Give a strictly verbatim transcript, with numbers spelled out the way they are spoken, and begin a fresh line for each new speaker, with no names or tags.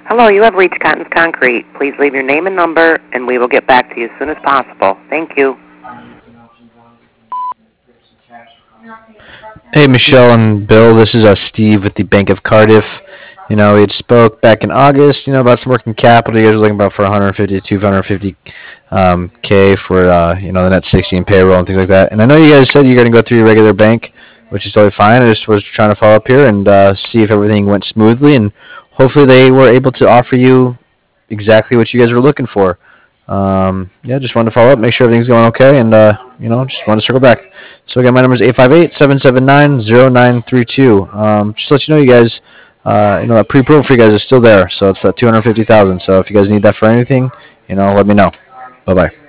Hello, you have reached Cotton's Concrete. Please leave your name and number, and we will get back to you as soon as possible. Thank you.
Hey, Michelle and Bill, this is uh, Steve with the Bank of Cardiff. You know, we had spoke back in August, you know, about some working capital. You guys were looking about for one hundred fifty to two hundred fifty um, K for, uh, you know, the net sixty and payroll and things like that. And I know you guys said you're going to go through your regular bank, which is totally fine. I just was trying to follow up here and uh, see if everything went smoothly, and hopefully they were able to offer you exactly what you guys were looking for. Um, yeah, just wanted to follow up, make sure everything's going okay, and uh, you know, just wanted to circle back. So again, my number is eight five eight, seven seven nine, zero nine three two. Um, just to let you know, you guys, uh, you know, that pre-approval for you guys is still there, so it's that two hundred fifty thousand. So if you guys need that for anything, you know, let me know. Bye bye.